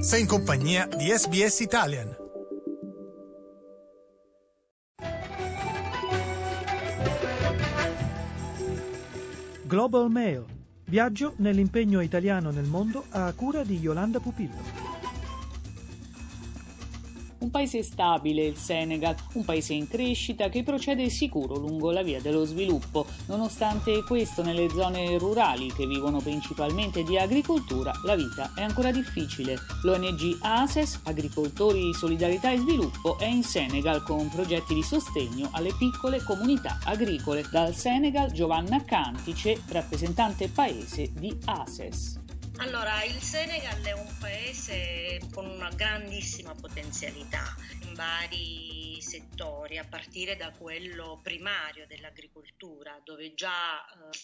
Sei in compagnia di SBS Italian. Global Mail. Viaggio nell'impegno italiano nel mondo a cura di Yolanda Pupillo. Un paese stabile, il Senegal, un paese in crescita che procede sicuro lungo la via dello sviluppo. Nonostante questo, nelle zone rurali che vivono principalmente di agricoltura, la vita è ancora difficile. L'ONG ASES, Agricoltori, Solidarietà e Sviluppo, è in Senegal con progetti di sostegno alle piccole comunità agricole. Dal Senegal, Giovanna Cantice, rappresentante paese di ASES. Allora, il Senegal è un paese con una grandissima potenzialità in vari settori, a partire da quello primario dell'agricoltura, dove già il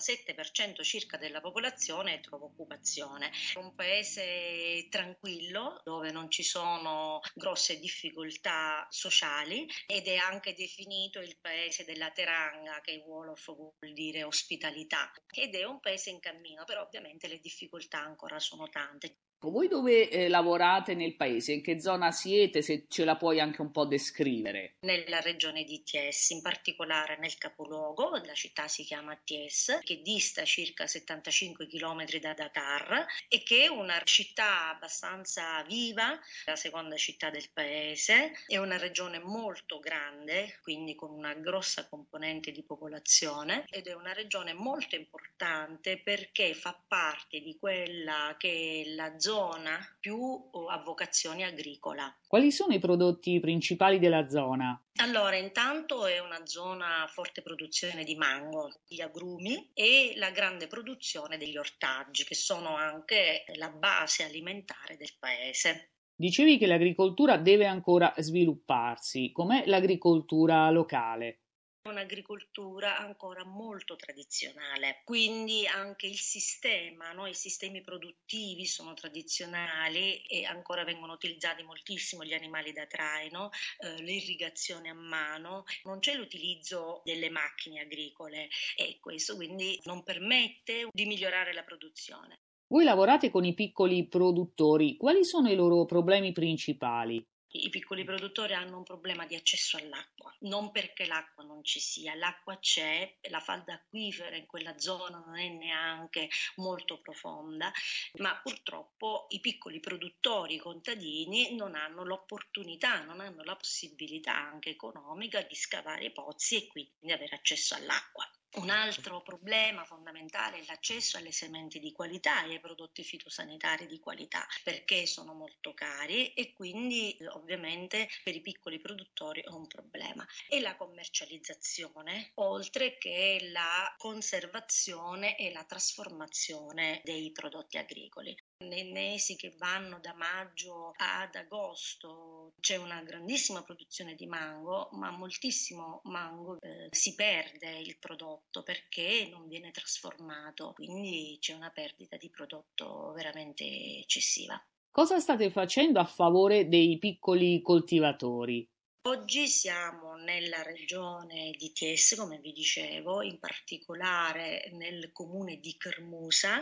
77% circa della popolazione trova occupazione. È un paese tranquillo, dove non ci sono grosse difficoltà sociali, ed è anche definito il paese della teranga, che in Wolof vuol dire ospitalità, ed è un paese in cammino, però ovviamente le difficoltà ancora sono tante. Voi dove lavorate nel paese? In che zona siete? Se ce la puoi anche un po' descrivere. Nella regione di Thiès, in particolare nel capoluogo, la città si chiama Thiès, che dista circa 75 km da Dakar e che è una città abbastanza viva, la seconda città del paese. È una regione molto grande, quindi con una grossa componente di popolazione, ed è una regione molto importante perché fa parte di quella che è la zona più a vocazione agricola. Quali sono i prodotti principali della zona? Allora, intanto è una zona a forte produzione di mango, gli agrumi e la grande produzione degli ortaggi, che sono anche la base alimentare del paese. Dicevi che l'agricoltura deve ancora svilupparsi. Com'è l'agricoltura locale? Un'agricoltura ancora molto tradizionale, quindi anche il sistema, no? I sistemi produttivi sono tradizionali e ancora vengono utilizzati moltissimo gli animali da traino, l'irrigazione a mano, non c'è l'utilizzo delle macchine agricole e questo quindi non permette di migliorare la produzione. Voi lavorate con i piccoli produttori, quali sono i loro problemi principali? I piccoli produttori hanno un problema di accesso all'acqua, non perché l'acqua non ci sia, l'acqua c'è, la falda acquifera in quella zona non è neanche molto profonda, ma purtroppo i piccoli produttori, i contadini, non hanno l'opportunità, non hanno la possibilità anche economica di scavare i pozzi e quindi avere accesso all'acqua. Un altro problema fondamentale è l'accesso alle sementi di qualità e ai prodotti fitosanitari di qualità, perché sono molto cari e quindi ovviamente per i piccoli produttori è un problema. E la commercializzazione, oltre che la conservazione e la trasformazione dei prodotti agricoli. Nei mesi che vanno da maggio ad agosto c'è una grandissima produzione di mango, ma moltissimo mango si perde il prodotto perché non viene trasformato, quindi c'è una perdita di prodotto veramente eccessiva. Cosa state facendo a favore dei piccoli coltivatori? Oggi siamo nella regione di Thiès, come vi dicevo, in particolare nel comune di Kermoussa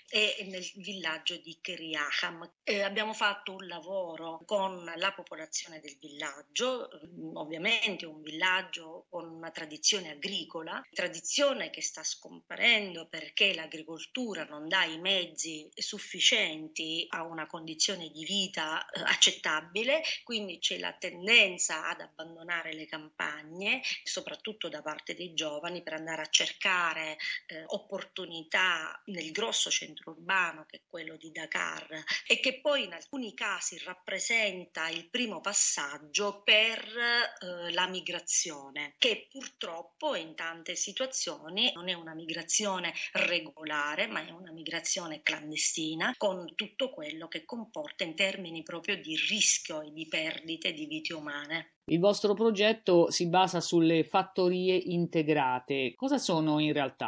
e nel villaggio di Keriaham. Abbiamo fatto un lavoro con la popolazione del villaggio, ovviamente un villaggio con una tradizione agricola, tradizione che sta scomparendo perché l'agricoltura non dà i mezzi sufficienti a una condizione di vita accettabile, quindi c'è la tendenza ad abbandonare le campagne, soprattutto da parte dei giovani, per andare a cercare opportunità nel grosso centro urbano che è quello di Dakar e che poi in alcuni casi rappresenta il primo passaggio per la migrazione, che purtroppo in tante situazioni non è una migrazione regolare, ma è una migrazione clandestina, con tutto quello che comporta in termini proprio di rischio e di perdite di vite umane. Il vostro progetto si basa sulle fattorie integrate. Cosa sono in realtà?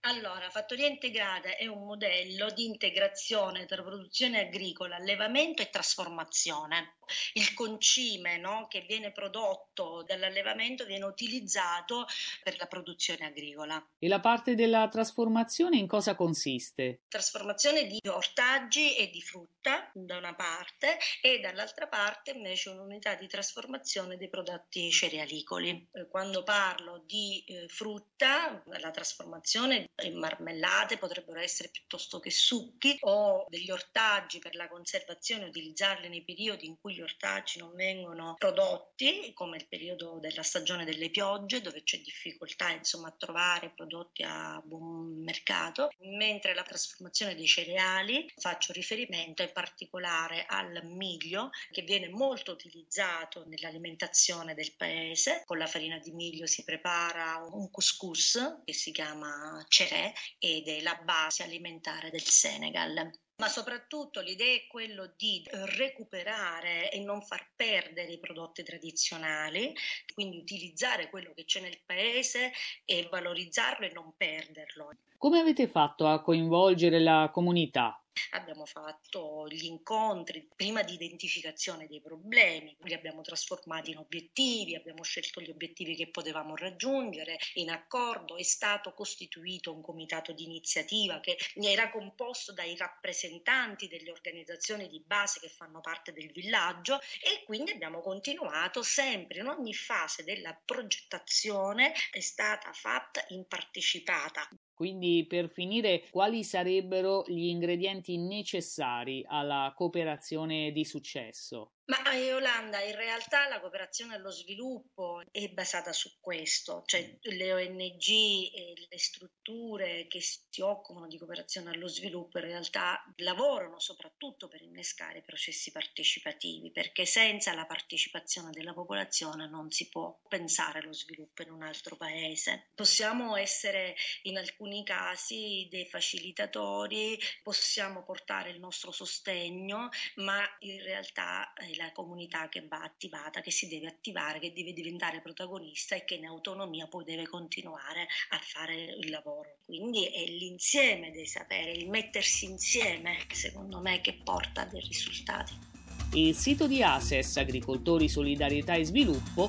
Allora, fattoria integrata è un modello di integrazione tra produzione agricola, allevamento e trasformazione. Il concime, no, che viene prodotto dall'allevamento viene utilizzato per la produzione agricola. E la parte della trasformazione in cosa consiste? Trasformazione di ortaggi e di frutta da una parte e dall'altra parte invece un'unità di trasformazione dei prodotti cerealicoli. Quando parlo di frutta, la trasformazione in marmellate potrebbero essere piuttosto che succhi, o degli ortaggi per la conservazione, utilizzarli nei periodi in cui gli ortaggi non vengono prodotti, come il periodo della stagione delle piogge, dove c'è difficoltà a trovare prodotti a buon mercato, mentre la trasformazione dei cereali, faccio riferimento in particolare al miglio, che viene molto utilizzato nell'alimentazione del paese. Con la farina di miglio si prepara un couscous che si chiama cerè ed è la base alimentare del Senegal. Ma soprattutto l'idea è quello di recuperare e non far perdere i prodotti tradizionali, quindi utilizzare quello che c'è nel paese e valorizzarlo e non perderlo. Come avete fatto a coinvolgere la comunità? Abbiamo fatto gli incontri prima di identificazione dei problemi, li abbiamo trasformati in obiettivi, abbiamo scelto gli obiettivi che potevamo raggiungere. In accordo è stato costituito un comitato di iniziativa che era composto dai rappresentanti delle organizzazioni di base che fanno parte del villaggio, e quindi abbiamo continuato sempre, in ogni fase della progettazione è stata fatta in partecipata. Quindi, per finire, quali sarebbero gli ingredienti necessari alla cooperazione di successo? Ma Yolanda, in realtà la cooperazione allo sviluppo è basata su questo, cioè le ONG e le strutture che si occupano di cooperazione allo sviluppo in realtà lavorano soprattutto per innescare processi partecipativi, perché senza la partecipazione della popolazione non si può pensare allo sviluppo in un altro paese. Possiamo essere in alcuni casi dei facilitatori, possiamo portare il nostro sostegno, ma in realtà è la comunità che va attivata, che si deve attivare, che deve diventare protagonista e che in autonomia poi deve continuare a fare il lavoro. Quindi è l'insieme dei saperi, il mettersi insieme, secondo me, che porta a dei risultati. Il sito di ASES, Agricoltori Solidarietà e Sviluppo,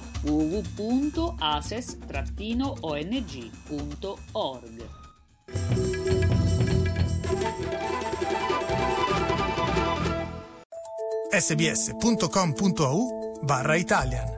www.ases-ong.org. sbs.com.au/Italian